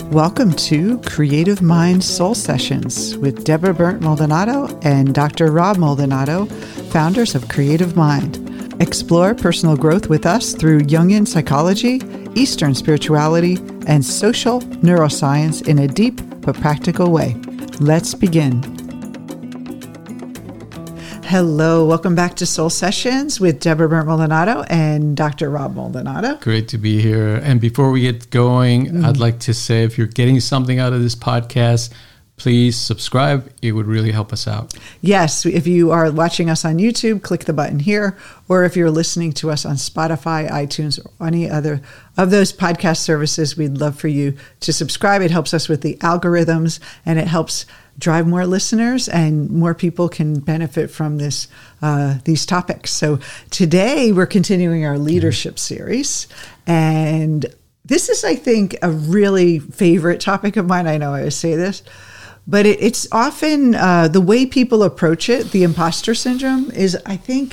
Welcome to Creative Mind Soul Sessions with Deborah Burnt Maldonado and Dr. Rob Maldonado, founders of Creative Mind. Explore personal growth with us through Jungian psychology, Eastern spirituality, and social neuroscience in a deep but practical way. Let's begin. Hello, welcome back to Soul Sessions with Deborah Burnt Maldonado and Dr. Rob Maldonado. Great to be here. And before we get going, I'd like to say if you're getting something out of this podcast, please subscribe. It would really help us out. Yes, if you are watching us on YouTube, click the button here. Or if you're listening to us on Spotify, iTunes, or any other of those podcast services, we'd love for you to subscribe. It helps us with the algorithms and it helps drive more listeners, and more people can benefit from these topics. So today we're continuing our leadership series, and this is, I think, a really favorite topic of mine. I know I always say this, but it's often the way people approach it. The imposter syndrome is, I think,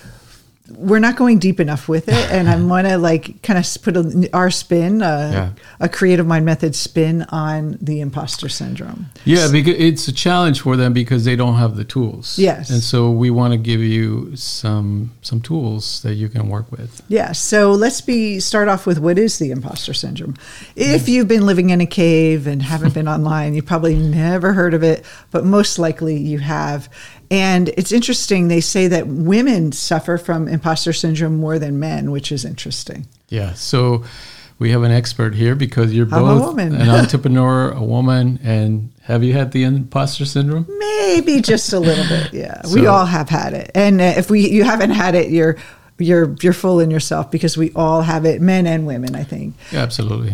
we're not going deep enough with it, and I want to kind of put our spin, a Creative Mind Method spin on the imposter syndrome. Yeah, because it's a challenge for them because they don't have the tools. Yes, and so we want to give you some tools that you can work with. Yeah. So let's start off with what is the imposter syndrome. If you've been living in a cave and haven't been online, you probably never heard of it, but most likely you have. And it's interesting, they say that women suffer from imposter syndrome more than men, which is interesting. Yeah, so we have an expert here because you're both I'm a woman. an entrepreneur, a woman, and have you had the imposter syndrome? Maybe just a little bit, yeah. We all have had it. And if you haven't had it, you're fooling yourself, because we all have it, men and women, I think. Yeah, absolutely.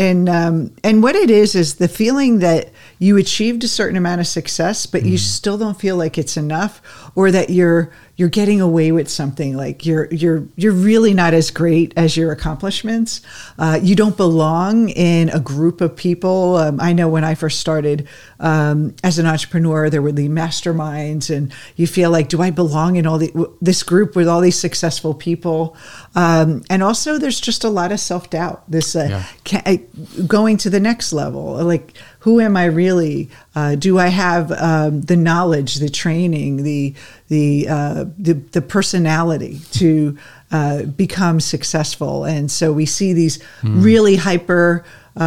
And what it is the feeling that you achieved a certain amount of success, but you still don't feel like it's enough, or that you're getting away with something, like you're really not as great as your accomplishments. You don't belong in a group of people. I know when I first started as an entrepreneur, there were the masterminds, and you feel like, do I belong in this group with all these successful people? And also, there's just a lot of self-doubt. This going to the next level, like, who am I really? Do I have the knowledge, the training, the personality to become successful? And so we see these really hyper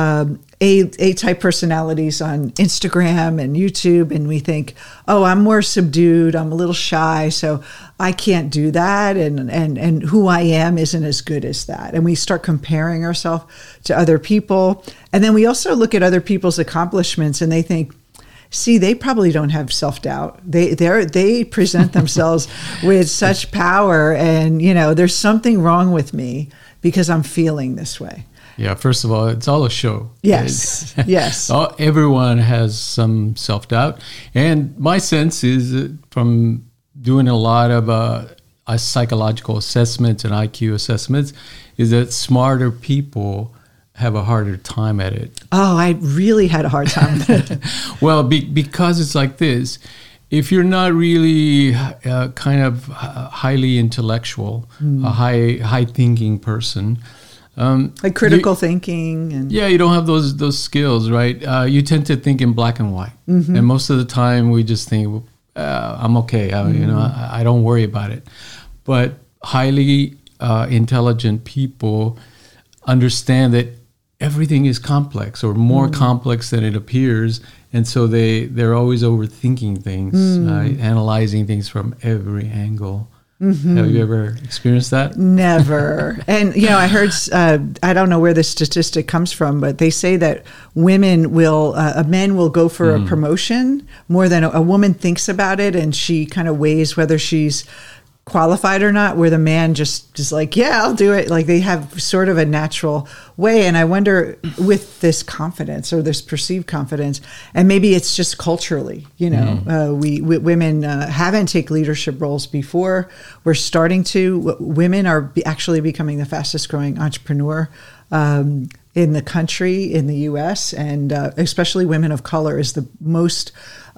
A-type personalities on Instagram and YouTube, and we think, oh, I'm more subdued, I'm a little shy, so I can't do that, and who I am isn't as good as that. And we start comparing ourselves to other people. And then we also look at other people's accomplishments, and they think, see, they probably don't have self-doubt. They present themselves with such power, and there's something wrong with me because I'm feeling this way. Yeah, first of all, it's all a show. Yes, yes. Everyone has some self-doubt. And my sense is from doing a lot of psychological assessments and IQ assessments is that smarter people have a harder time at it. Oh, I really had a hard time with it. Well, because it's like this. If you're not really kind of highly intellectual, a high-thinking person, like critical thinking, and you don't have those skills, right? You tend to think in black and white, and most of the time we just think, "I'm okay," I don't worry about it. But highly intelligent people understand that everything is complex, or more complex than it appears, and so they're always overthinking things, analyzing things from every angle. Have you ever experienced that? Never. And, I heard, I don't know where this statistic comes from, but they say that men will go for a promotion more than a woman thinks about it, and she kind of weighs whether she's qualified or not, where the man just is like, yeah, I'll do it. Like, they have sort of a natural way. And I wonder, with this confidence, or this perceived confidence, and maybe it's just culturally, we women haven't taken leadership roles before. We're starting to. Women are actually becoming the fastest growing entrepreneur in the country, in the U.S., and especially women of color is the most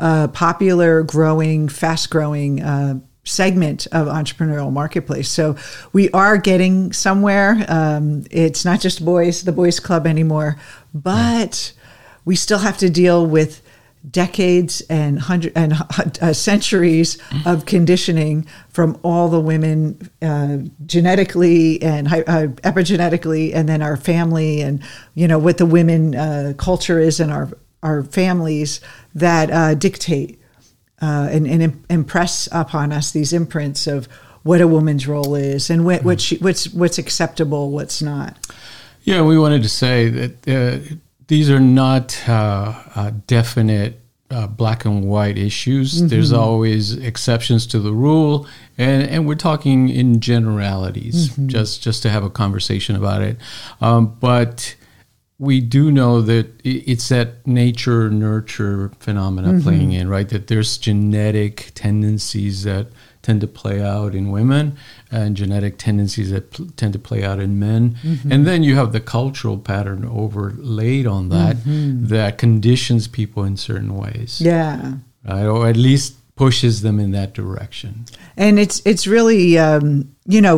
popular, growing, fast growing segment of entrepreneurial marketplace. So we are getting somewhere. It's not just the boys club anymore, but we still have to deal with decades and centuries of conditioning from all the women genetically and epigenetically, and then our family, and what the women culture is in our families that dictate and impress upon us these imprints of what a woman's role is and what's acceptable, what's not. Yeah, we wanted to say that these are not definite black and white issues. Mm-hmm. There's always exceptions to the rule, and we're talking in generalities, mm-hmm. just to have a conversation about it. But we do know that it's that nature-nurture phenomena mm-hmm. playing in, right? That there's genetic tendencies that tend to play out in women and genetic tendencies that tend to play out in men. Mm-hmm. And then you have the cultural pattern overlaid on that mm-hmm. that conditions people in certain ways. Yeah. Right? Or at least pushes them in that direction. And it's really, and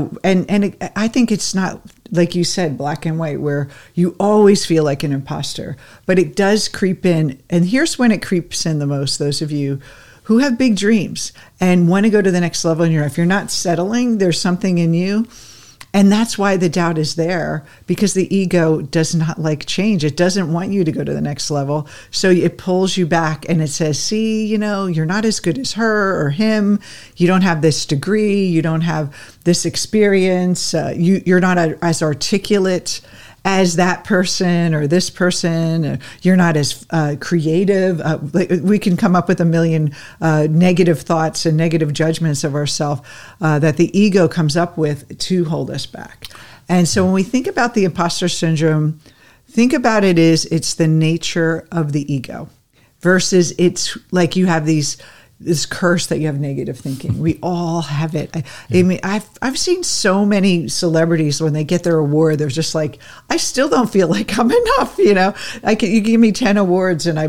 I think it's not, like you said, black and white, where you always feel like an imposter. But it does creep in. And here's when it creeps in the most, those of you who have big dreams and want to go to the next level in your life. You're not settling. There's something in you. And that's why the doubt is there, because the ego does not like change. It doesn't want you to go to the next level. So it pulls you back and it says, see, you're not as good as her or him. You don't have this degree. You don't have this experience. You're not as articulate as that person or this person. You're not as creative. We can come up with a million negative thoughts and negative judgments of ourselves that the ego comes up with to hold us back. And so when we think about the imposter syndrome, think about it's the nature of the ego versus it's like you have this curse that you have negative thinking. We all have it. I mean, I've seen so many celebrities when they get their award, they're just like, I still don't feel like I'm enough. You give me 10 awards and I,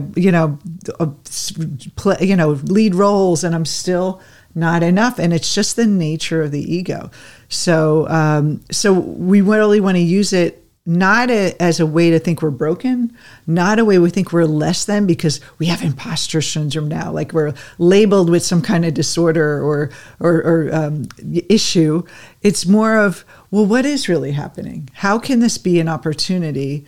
lead roles, and I'm still not enough. And it's just the nature of the ego. So, so we really want to use it not as a way to think we're broken, not a way we think we're less than because we have imposter syndrome now, like we're labeled with some kind of disorder or issue. It's more of, well, what is really happening? How can this be an opportunity?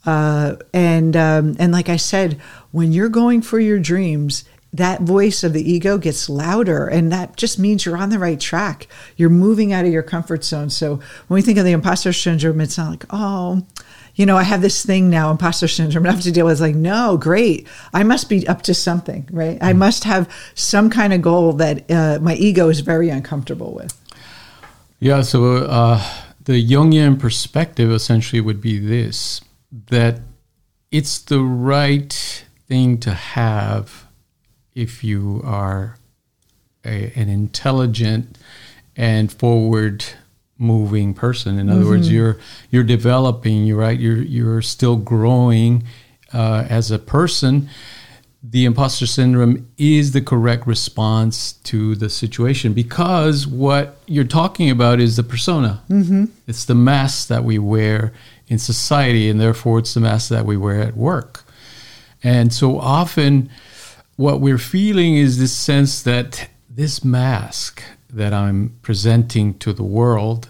And like I said, when you're going for your dreams, that voice of the ego gets louder, and that just means you're on the right track. You're moving out of your comfort zone. So when we think of the imposter syndrome, it's not like, oh, I have this thing now, imposter syndrome, I have to deal with. It's like, no, great. I must be up to something, right? I must have some kind of goal that my ego is very uncomfortable with. Yeah, so the Jungian perspective essentially would be this, that it's the right thing to have if you are an intelligent and forward-moving person. In other mm-hmm. words, you're developing. You're still growing as a person. The imposter syndrome is the correct response to the situation, because what you're talking about is the persona. Mm-hmm. It's the mask that we wear in society, and therefore it's the mask that we wear at work. And so often what we're feeling is this sense that this mask that I'm presenting to the world,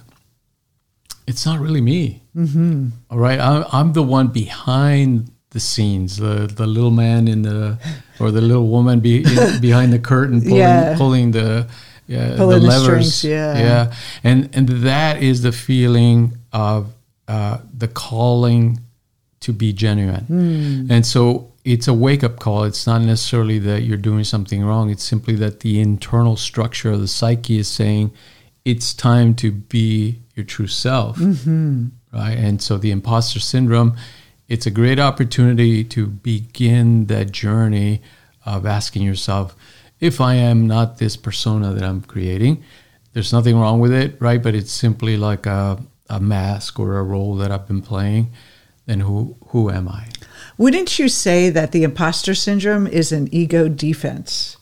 it's not really me. Mm-hmm. All right, I'm the one behind the scenes, the little man or the little woman behind the curtain pulling the levers. Strings, yeah. And that is the feeling of the calling to be genuine. And so it's a wake-up call. It's not necessarily that you're doing something wrong. It's simply that the internal structure of the psyche is saying it's time to be your true self, mm-hmm. right? And so the imposter syndrome, it's a great opportunity to begin that journey of asking yourself, if I am not this persona that I'm creating, there's nothing wrong with it, right? But it's simply like a mask or a role that I've been playing. Then who am I? Wouldn't you say that the imposter syndrome is an ego defense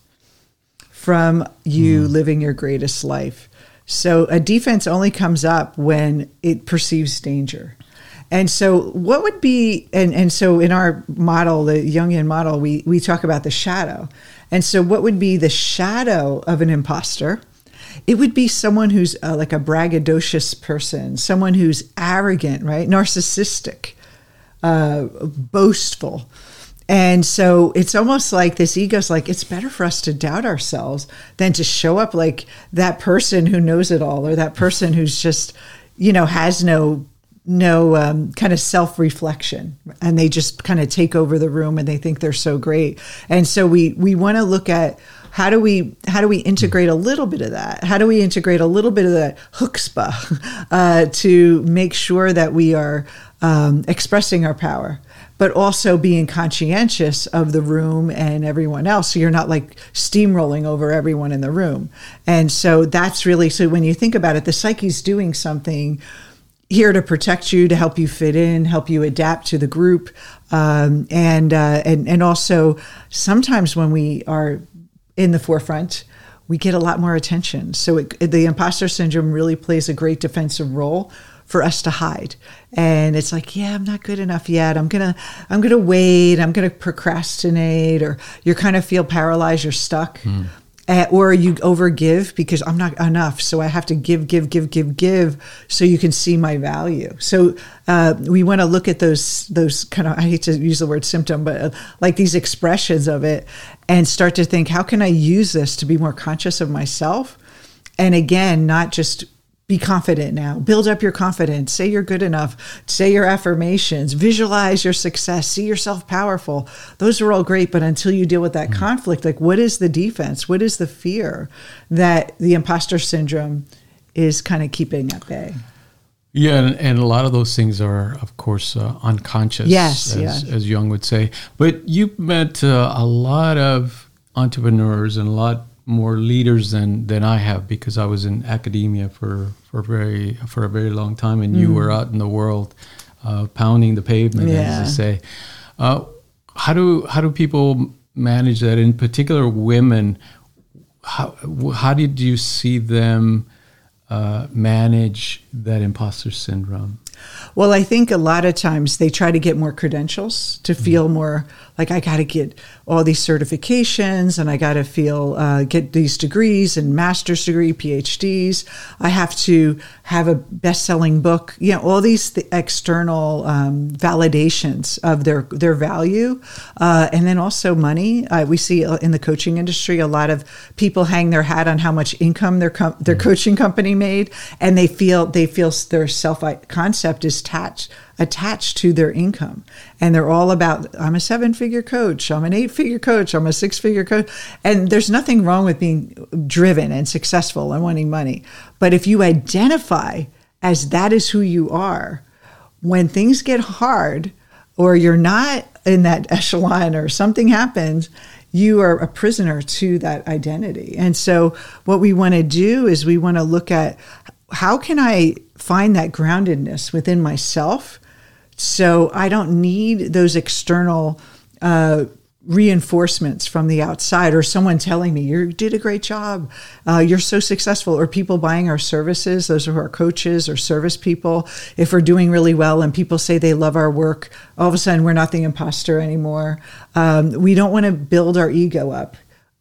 from you living your greatest life? So a defense only comes up when it perceives danger. And so what would be, and so in our model, the Jungian model, we talk about the shadow. And so what would be the shadow of an imposter? It would be someone who's like a braggadocious person, someone who's arrogant, right? Narcissistic, boastful. And so it's almost like this ego's like, it's better for us to doubt ourselves than to show up like that person who knows it all, or that person who's just, has no kind of self-reflection, and they just kind of take over the room and they think they're so great. And so we want to look at how do we integrate a little bit of that? How do we integrate a little bit of that chutzpah to make sure that we are expressing our power, but also being conscientious of the room and everyone else. So you're not like steamrolling over everyone in the room. And so that's really, so when you think about it, the psyche's doing something here to protect you, to help you fit in, help you adapt to the group. And also sometimes when we are in the forefront, we get a lot more attention. So the imposter syndrome really plays a great defensive role for us to hide. And it's like, yeah, I'm not good enough yet. I'm going to wait. I'm going to procrastinate, or you kind of feel paralyzed. You're stuck. Or you overgive because I'm not enough. So I have to give so you can see my value. So we want to look at those kind of, I hate to use the word symptom, but like these expressions of it, and start to think, how can I use this to be more conscious of myself? And again, not just be confident now. Build up your confidence. Say you're good enough. Say your affirmations. Visualize your success. See yourself powerful. Those are all great, but until you deal with that conflict, like what is the defense? What is the fear that the imposter syndrome is kind of keeping at bay? Yeah, and a lot of those things are, of course, unconscious, as Jung would say. But you met a lot of entrepreneurs and a lot more leaders than I have, because I was in academia for a very long time, and you were out in the world pounding the pavement, as they say. How do people manage that? In particular, women. How did you see them manage that imposter syndrome? Well, I think a lot of times they try to get more credentials to feel more like, I got to get all these certifications, and I got to feel get these degrees and master's degree, PhDs. I have to have a best-selling book. All these external validations of their value, and then also money. We see in the coaching industry a lot of people hang their hat on how much income their coaching company made, and they feel their self-concept is attached to their income. And they're all about, I'm a 7-figure coach, I'm an 8-figure coach, I'm a 6-figure coach. And there's nothing wrong with being driven and successful and wanting money. But if you identify as that is who you are, when things get hard, or you're not in that echelon, or something happens, you are a prisoner to that identity. And so what we want to do is we want to look at, how can I find that groundedness within myself, so I don't need those external reinforcements from the outside, or someone telling me you did a great job, you're so successful, or people buying our services, those are our coaches or service people. If we're doing really well and people say they love our work, all of a sudden we're not the imposter anymore. We don't want to build our ego up.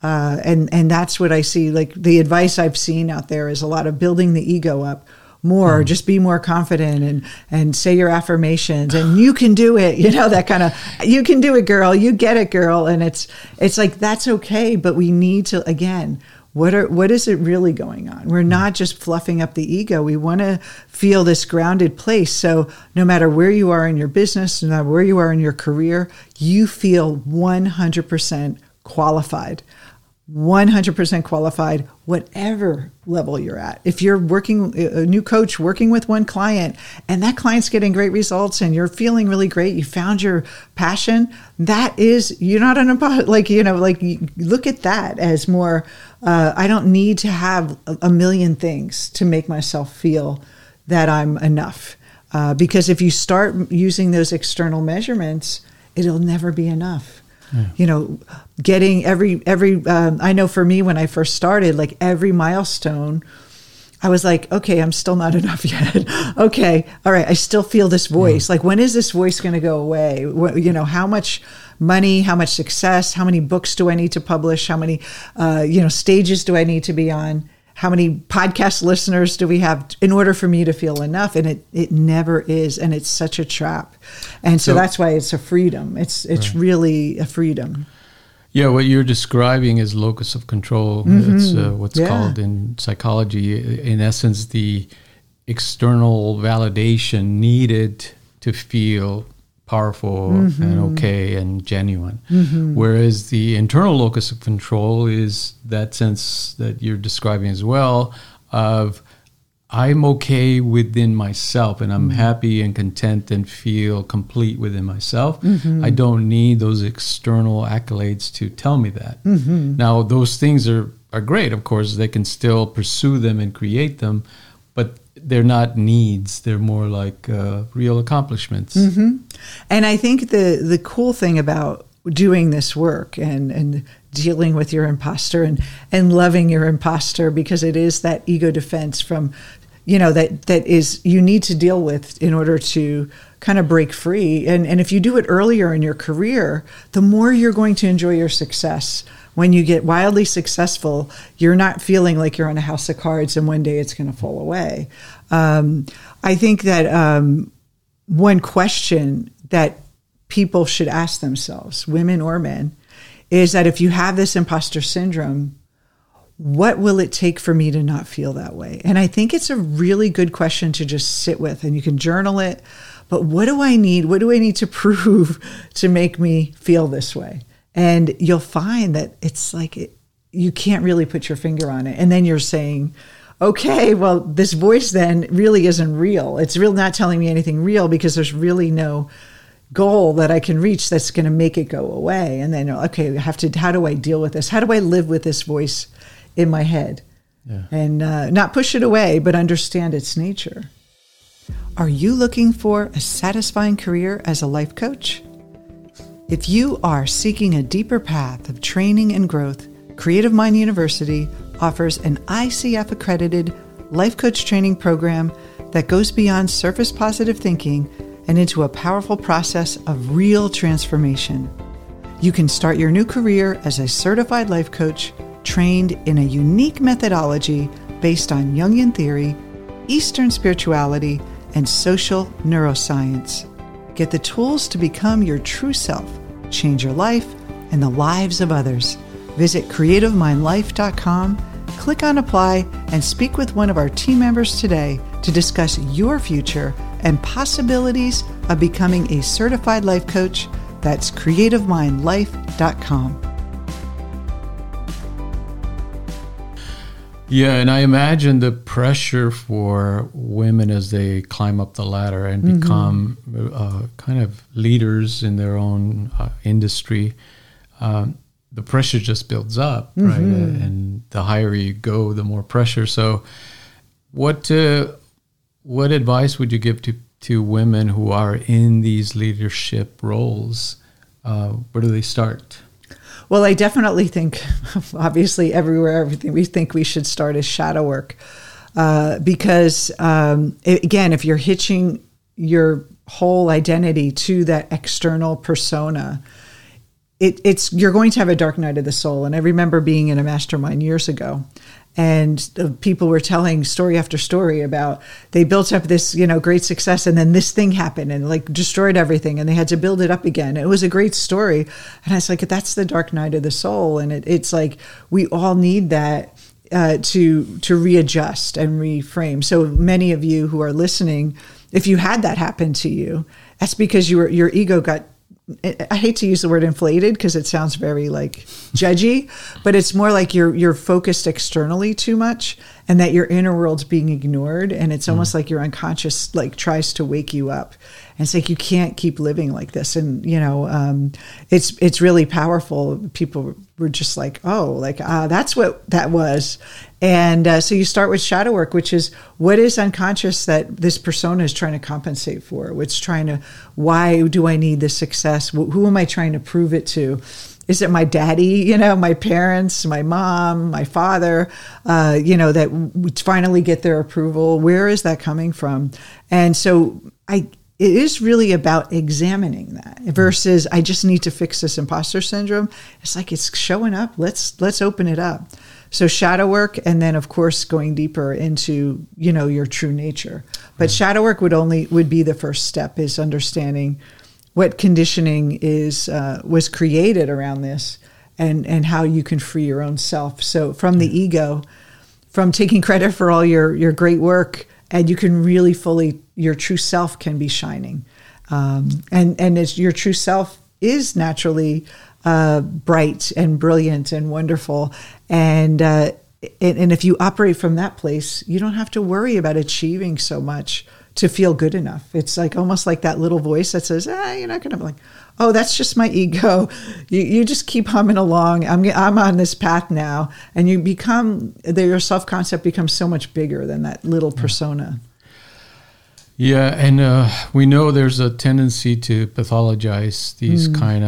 And that's what I see. Like the advice I've seen out there is a lot of building the ego up more, just be more confident and say your affirmations, and you can do it, that kind of, you can do it, girl, you get it, girl. And it's like, that's okay. But we need to, again, what is it really going on? We're not just fluffing up the ego. We want to feel this grounded place. So no matter where you are in your business, no matter where you are in your career, you feel 100% qualified. 100% qualified, whatever level you're at. If you're a new coach working with one client, and that client's getting great results, and you're feeling really great, you found your passion, you're not an imposter. Look at that as more, I don't need to have a million things to make myself feel that I'm enough. Because if you start using those external measurements, it'll never be enough. Getting every I know for me, when I first started, like every milestone I was like, okay, I'm still not enough yet. Okay. All right. I still feel this voice. Like, when is this voice going to go away? How much money, how much success, how many books do I need to publish? How many, stages do I need to be on? How many podcast listeners do we have in order for me to feel enough? And it never is. And it's such a trap. And so that's why it's a freedom. It's right. Really a freedom. Yeah, what you're describing is locus of control. Mm-hmm. It's what's called in psychology, in essence, the external validation needed to feel powerful and okay and genuine. Mm-hmm. Whereas the internal locus of control is that sense that you're describing as well of I'm okay within myself and I'm happy and content and feel complete within myself. Mm-hmm. I don't need those external accolades to tell me that. Mm-hmm. Now, those things are great. Of course, they can still pursue them and create them, but they're not needs. They're more like real accomplishments. Mm-hmm. And I think the cool thing about doing this work and dealing with your imposter and loving your imposter, because it is that ego defense from, that is you need to deal with in order to kind of break free. And if you do it earlier in your career, the more you're going to enjoy your success. When you get wildly successful, you're not feeling like you're on a house of cards and one day it's going to fall away. I think that one question that people should ask themselves, women or men, is that if you have this imposter syndrome, what will it take for me to not feel that way? And I think it's a really good question to just sit with, and you can journal it. But what do I need? What do I need to prove to make me feel this way? And you'll find that it's like you can't really put your finger on it. And then you're saying, okay, well, this voice then really isn't real. It's really not telling me anything real because there's really no goal that I can reach that's going to make it go away. And then, okay, how do I deal with this? How do I live with this voice in my head? Yeah. And not push it away, but understand its nature. Are you looking for a satisfying career as a life coach? If you are seeking a deeper path of training and growth, Creative Mind University offers an ICF-accredited life coach training program that goes beyond surface positive thinking and into a powerful process of real transformation. You can start your new career as a certified life coach trained in a unique methodology based on Jungian theory, Eastern spirituality, and social neuroscience. Get the tools to become your true self, change your life and the lives of others. Visit creativemindlife.com, click on apply, and speak with one of our team members today to discuss your future and possibilities of becoming a certified life coach. That's creativemindlife.com. Yeah, and I imagine the pressure for women as they climb up the ladder and become kind of leaders in their own industry. The pressure just builds up, right? And the higher you go, the more pressure. So what advice would you give to women who are in these leadership roles? Where do they start? Well, I definitely think, obviously, everything we think we should start is shadow work. Because, again, if you're hitching your whole identity to that external persona, you're going to have a dark night of the soul. And I remember being in a mastermind years ago, and people were telling story after story about they built up this, great success, and then this thing happened and like destroyed everything, and they had to build it up again. It was a great story, and I was like, that's the dark night of the soul, and it's like we all need that to readjust and reframe. So many of you who are listening, if you had that happen to you, that's because your ego got, I hate to use the word inflated because it sounds very like judgy, but it's more like you're focused externally too much and that your inner world's being ignored. And it's almost like your unconscious like tries to wake you up. And it's like, you can't keep living like this. And, it's really powerful. People were just like, that's what that was. And so you start with shadow work, which is what is unconscious that this persona is trying to compensate for? Why do I need this success? Who am I trying to prove it to? Is it my daddy, my parents, my mom, my father, that would finally get their approval? Where is that coming from? And so it is really about examining that versus I just need to fix this imposter syndrome. It's like it's showing up. Let's open it up. So shadow work, and then of course going deeper into your true nature. But shadow work would be the first step, is understanding what conditioning was created around this, and how you can free your own self. So from the ego, from taking credit for all your great work, and you can really your true self can be shining. And your true self is naturally bright and brilliant and wonderful. And if you operate from that place, you don't have to worry about achieving so much to feel good enough. It's like almost like that little voice that says, you're not going to be like, oh, that's just my ego. You just keep humming along. I'm on this path now. And your self-concept becomes so much bigger than that little persona. Yeah, and we know there's a tendency to pathologize these kind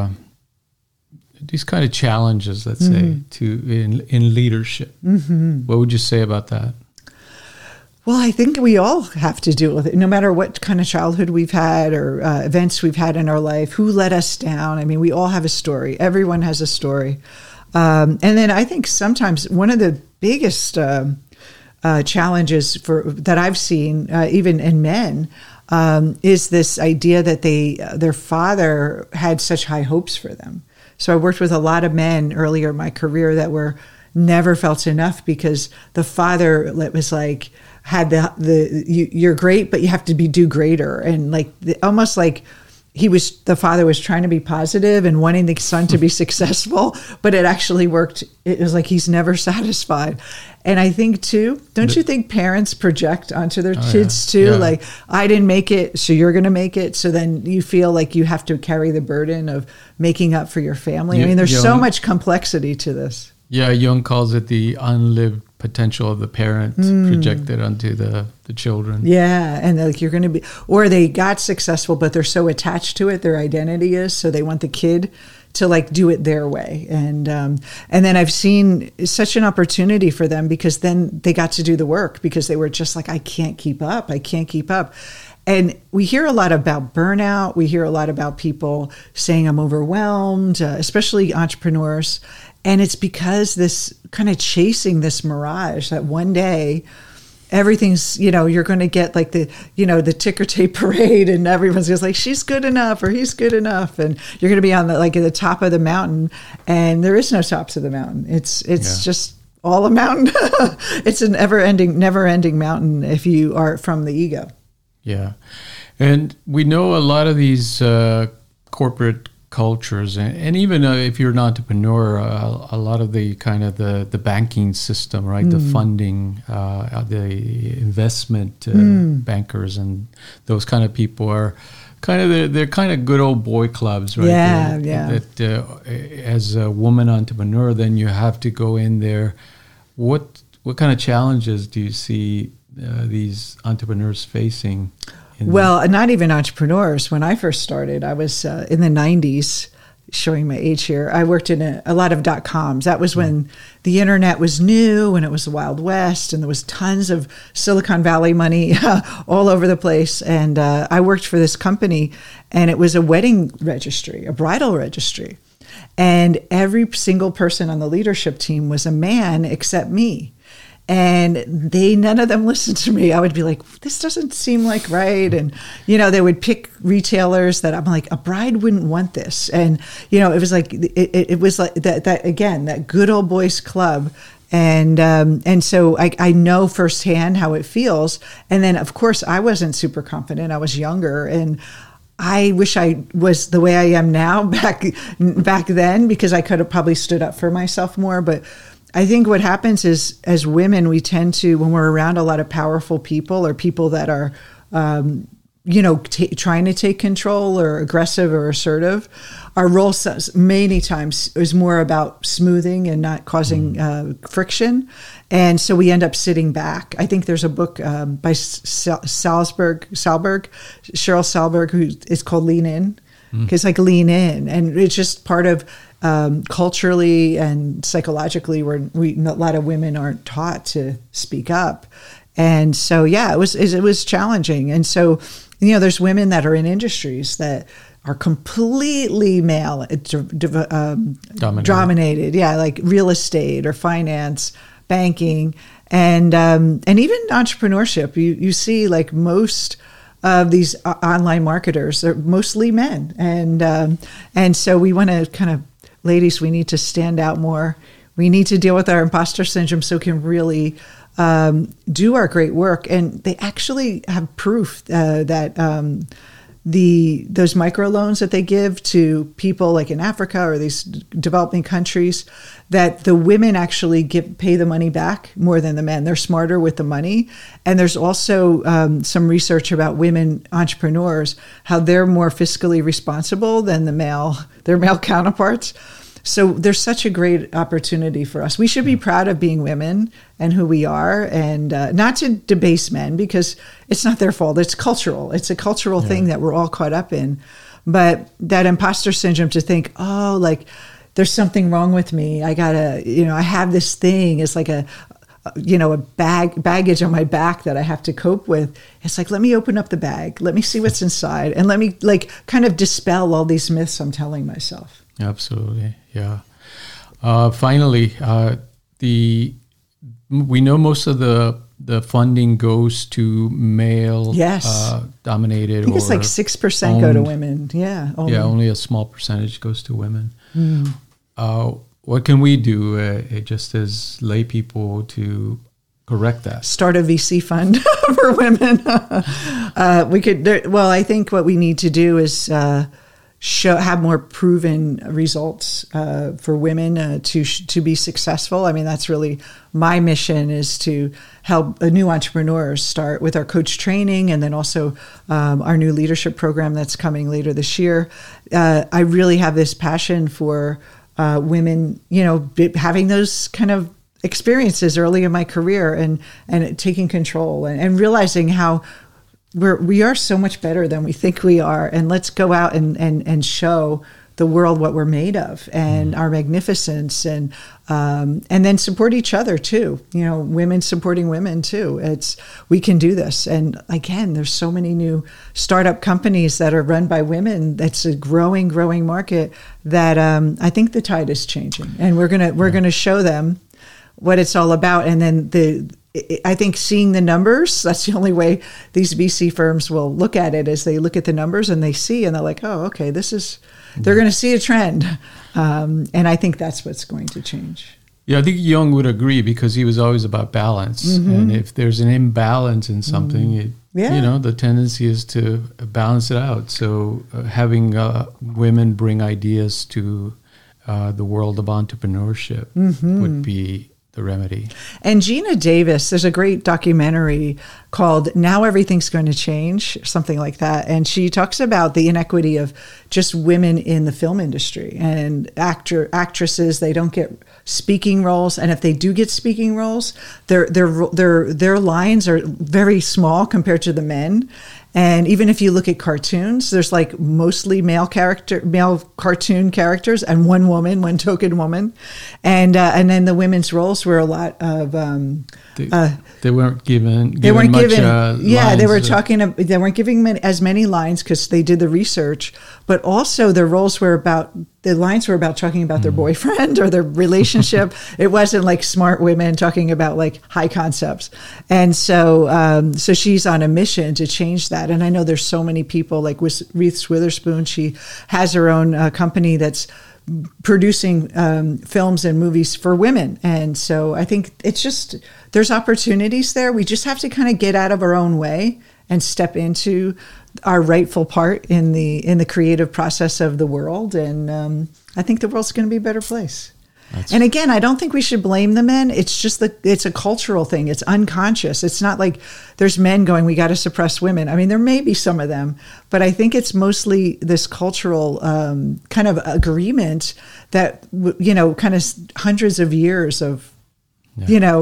of challenges, let's say, in leadership. Mm-hmm. What would you say about that? Well, I think we all have to deal with it, no matter what kind of childhood we've had or events we've had in our life. Who let us down? I mean, we all have a story. Everyone has a story. And then I think sometimes one of the biggest challenges that I've seen, even in men, is this idea that their father had such high hopes for them. So I worked with a lot of men earlier in my career that were never felt enough because the father was like, had you're great, but you have to do greater. And almost like the father was trying to be positive and wanting the son to be successful, but it actually worked. It was like he's never satisfied. And I think too, don't you think parents project onto their kids too? Yeah. Like, I didn't make it, so you're going to make it. So then you feel like you have to carry the burden of making up for your family. I mean, there's so much complexity to this. Yeah, Jung calls it the unlived potential of the parent projected onto the children. Yeah, and you're going to be, or they got successful, but they're so attached to it, their identity is, so they want the kid to do it their way. And then I've seen such an opportunity for them because then they got to do the work because they were just like, I can't keep up. And we hear a lot about burnout. We hear a lot about people saying I'm overwhelmed, especially entrepreneurs. And it's because this kind of chasing this mirage that one day everything's, you're going to get like the ticker tape parade and everyone's just like, she's good enough or he's good enough. And you're going to be on at the top of the mountain, and there is no top to the mountain. It's just all a mountain. It's an never ending mountain if you are from the ego. Yeah. And we know a lot of these corporate cultures, and even if you're an entrepreneur, a lot of the kind of the banking system, right? The funding, the investment bankers, and those kind of people are they're kind of good old boy clubs, right? Yeah. That as a woman entrepreneur, then you have to go in there. What kind of challenges do you see these entrepreneurs facing? Well, not even entrepreneurs. When I first started, I was in the 90s, showing my age here. I worked in a lot of .coms. That was when the internet was new and it was the Wild West, and there was tons of Silicon Valley money all over the place. And I worked for this company, and it was a wedding registry, a bridal registry. And every single person on the leadership team was a man except me. And none of them listened to me. I would be like, this doesn't seem like right. And, they would pick retailers that I'm like, a bride wouldn't want this. And, it was like, it was like that again, that good old boys club. And so I know firsthand how it feels. And then, of course, I wasn't super confident. I was younger, and I wish I was the way I am now back then, because I could have probably stood up for myself more. But I think what happens is, as women, we tend to, when we're around a lot of powerful people or people that are, trying to take control or aggressive or assertive, our role many times is more about smoothing and not causing friction. And so we end up sitting back. I think there's a book by Sheryl Salberg, who is called Lean In. because like lean in, and it's just part of culturally and psychologically where a lot of women aren't taught to speak up. And so, yeah, it was challenging. And so, there's women that are in industries that are completely male dominated. Yeah, like real estate or finance, banking, and even entrepreneurship. You see, like most of these online marketers, they're mostly men, and so we want to kind of, ladies, we need to stand out more. We need to deal with our imposter syndrome so we can really do our great work. And they actually have proof that those microloans that they give to people like in Africa or these developing countries, that the women actually pay the money back more than the men. They're smarter with the money. And there's also some research about women entrepreneurs, how they're more fiscally responsible than their male counterparts. So there's such a great opportunity for us. We should be proud of being women and who we are, and not to debase men, because it's not their fault. It's cultural. It's a cultural thing that we're all caught up in. But that imposter syndrome, to think, oh, like there's something wrong with me. I gotta, I have this thing. It's like a baggage on my back that I have to cope with. It's like, let me open up the bag. Let me see what's inside. And let me kind of dispel all these myths I'm telling myself. Absolutely, yeah. Finally, we know most of the funding goes to male dominated. I think it's like 6% go to women. Yeah, only a small percentage goes to women. What can we do, just as lay people, to correct that? Start a VC fund for women. We could. Well, I think what we need to do is have more proven results for women to be successful. I mean, that's really my mission, is to help new entrepreneurs start with our coach training, and then also our new leadership program that's coming later this year. I really have this passion for women, having those kind of experiences early in my career and taking control and realizing how we are so much better than we think we are, and let's go out and show the world what we're made of and our magnificence, and then support each other too. Women supporting women too. We can do this. And again, there's so many new startup companies that are run by women. That's a growing market that I think the tide is changing, and we're gonna show them what it's all about. And then I think seeing the numbers, that's the only way these VC firms will look at it, is they look at the numbers and they see, and they're like, oh, okay, they're going to see a trend. And I think that's what's going to change. Yeah, I think Jung would agree, because he was always about balance. And if there's an imbalance in something, the tendency is to balance it out. So having women bring ideas to the world of entrepreneurship would be the remedy. And Gina Davis, there's a great documentary called Now Everything's Going to Change, something like that. And she talks about the inequity of just women in the film industry, and actresses, they don't get speaking roles. And if they do get speaking roles, their lines are very small compared to the men. And even if you look at cartoons, there's like mostly male cartoon characters, and one token woman, and then the women's roles were a lot of they weren't given they weren't much, given lines. They weren't giving as many lines, because they did the research, but also the lines were about talking about their boyfriend or their relationship. It wasn't like smart women talking about like high concepts. And so she's on a mission to change that. And I know there's so many people, like with Reese Witherspoon. She has her own company that's producing films and movies for women. And so I think there's opportunities there. We just have to kind of get out of our own way and step into our rightful part in the creative process of the world. And I think the world's going to be a better place. And again, I don't think we should blame the men. It's just it's a cultural thing. It's unconscious. It's not like there's men going, we got to suppress women. I mean, there may be some of them, but I think it's mostly this cultural kind of agreement that, kind of hundreds of years of,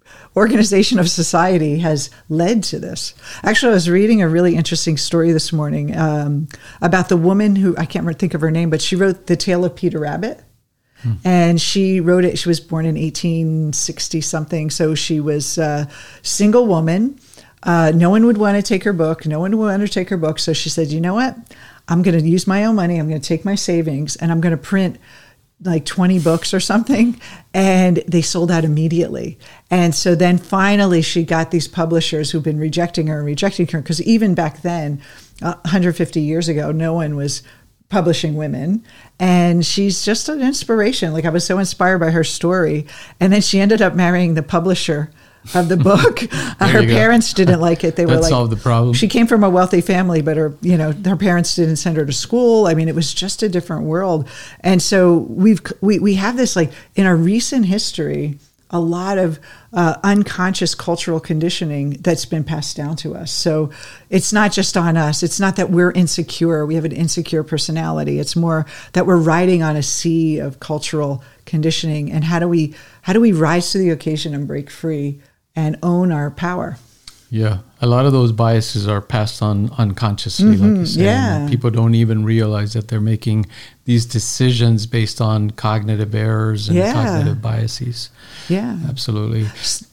organization of society has led to this. Actually, I was reading a really interesting story this morning about the woman who, I can't think of her name, but she wrote The Tale of Peter Rabbit. And she wrote it, she was born in 1860 something. So she was a single woman. No one would want to take her book. No one would want to take her book. So she said, you know what? I'm going to use my own money. I'm going to take my savings and I'm going to print like 20 books or something. And they sold out immediately. And so then finally she got these publishers who've been rejecting her. Because even back then, 150 years ago, no one was publishing women. And she's just an inspiration. Like, I was so inspired by her story. And then she ended up marrying the publisher of the book. Her parents didn't like it. They were like, solved the problem. She came from a wealthy family, but her parents didn't send her to school. I mean, it was just a different world. And so we have this, like, in our recent history, a lot of unconscious cultural conditioning that's been passed down to us. So it's not just on us. It's not that we're insecure. We have an insecure personality. It's more that we're riding on a sea of cultural conditioning. And how do we rise to the occasion and break free and own our power? Yeah. A lot of those biases are passed on unconsciously, like you said. Yeah. People don't even realize that they're making these decisions based on cognitive errors and cognitive biases. Yeah. Absolutely.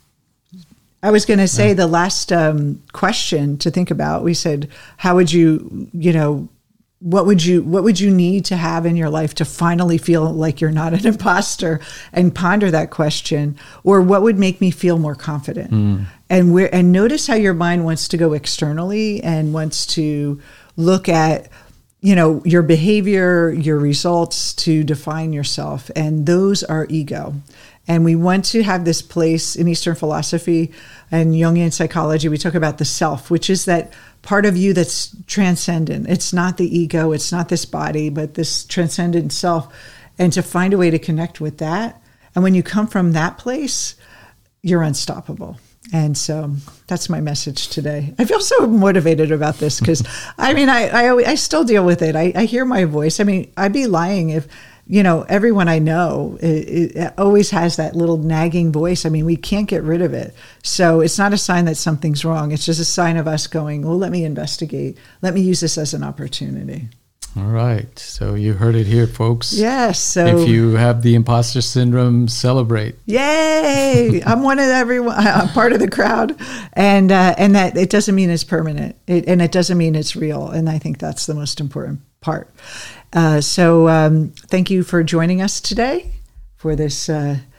I was going to say the last question to think about, we said, how would what would you need to have in your life to finally feel like you're not an imposter, and ponder that question? Or what would make me feel more confident? And notice how your mind wants to go externally and wants to look at, your behavior, your results to define yourself. And those are ego. And we want to have this place in Eastern philosophy and Jungian psychology. We talk about the self, which is that part of you that's transcendent. It's not the ego, it's not this body, but this transcendent self. And to find a way to connect with that. And when you come from that place, you're unstoppable. And so that's my message today. I feel so motivated about this because, I still deal with it. I hear my voice. I mean, I'd be lying if, everyone I know it always has that little nagging voice. I mean, we can't get rid of it. So it's not a sign that something's wrong. It's just a sign of us going, well, let me investigate. Let me use this as an opportunity. All right. So you heard it here, folks. Yes. So if you have the imposter syndrome, celebrate. Yay! I'm one of everyone. I'm part of the crowd, and that it doesn't mean it's permanent, and it doesn't mean it's real. And I think that's the most important part. So thank you for joining us today for this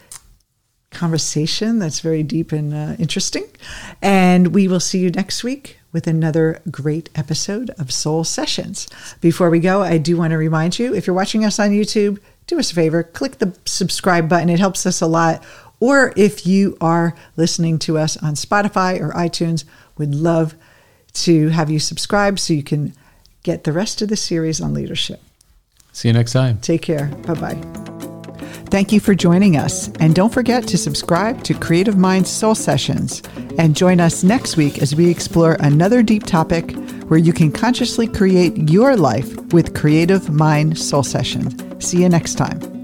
conversation that's very deep and interesting. And we will see you next week with another great episode of Soul Sessions. Before we go, I do want to remind you, if you're watching us on YouTube, do us a favor, click the subscribe button. It helps us a lot. Or if you are listening to us on Spotify or iTunes, we'd love to have you subscribe so you can get the rest of the series on leadership. See you next time. Take care. Bye-bye. Thank you for joining us. And don't forget to subscribe to Creative Minds Soul Sessions and join us next week as we explore another deep topic where you can consciously create your life with Creative Mind Soul Sessions. See you next time.